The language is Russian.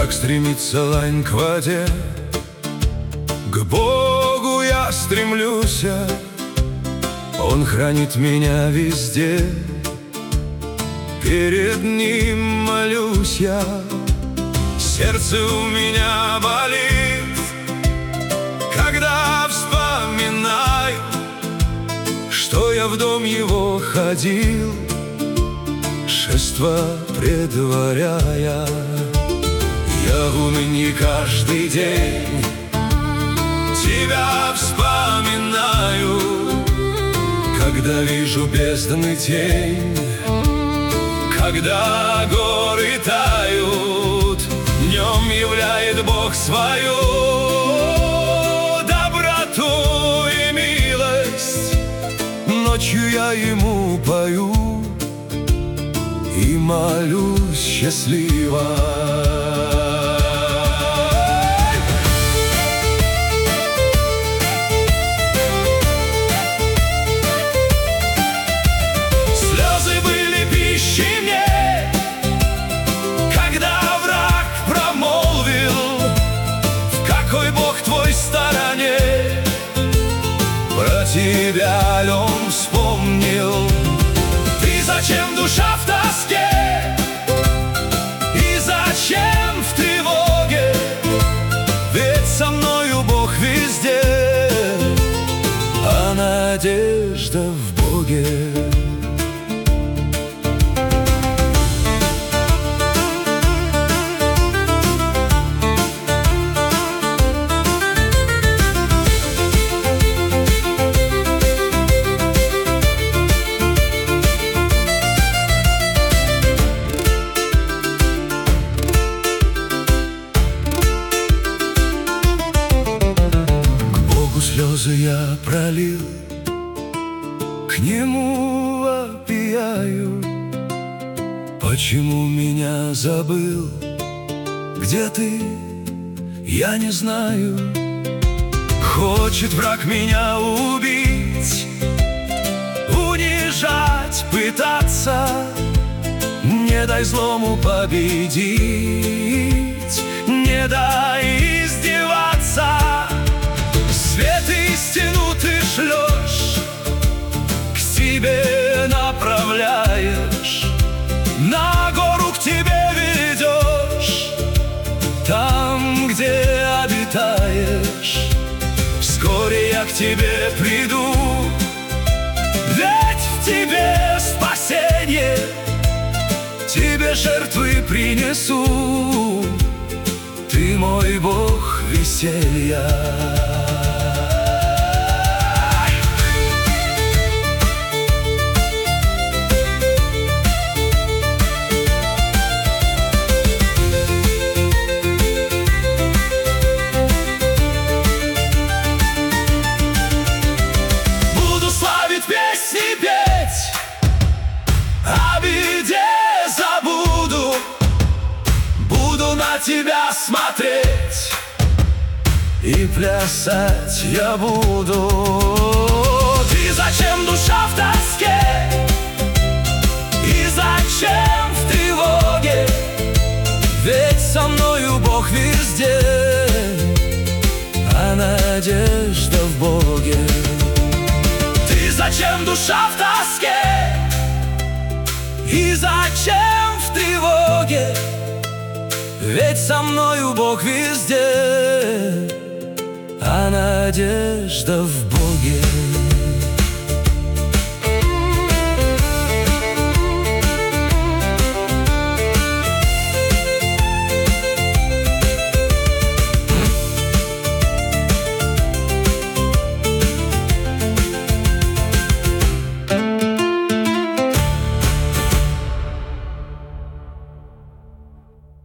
Как стремится лань к воде, к Богу я стремлюсь, Он хранит меня везде. Перед Ним молюсь я, сердце у меня болит, когда вспоминаю, что я в дом Его ходил, шество предваряя. Я в уныне каждый день Тебя вспоминаю, когда вижу бездны тень, когда горы тают. Днем являет Бог свою доброту и милость, ночью я Ему пою и молюсь счастливо. Тебя ли он вспомнил? Ты зачем, душа, в тоске? И зачем в тревоге? Ведь со мною Бог везде, а надежда в Боге. Слезы я пролил, к Нему вопияю. Почему меня забыл? Где ты? Я не знаю. Хочет враг меня убить, унижать, пытаться. Не дай злому победить, не дай издеваться. Свет истину ты шлешь, к себе направляешь, на гору к тебе ведешь, там, где обитаешь. Вскоре я к тебе приду, ведь в тебе спасение, тебе жертвы принесу. Ты мой Бог веселья. Тебя смотреть и плясать я буду. Ты зачем, душа, в тоске? И зачем в тревоге? Ведь со мною Бог везде, а надежда в Боге. Ты зачем, душа, в тоске? И зачем в тревоге? Ведь со мною Бог везде, а надежда в Боге.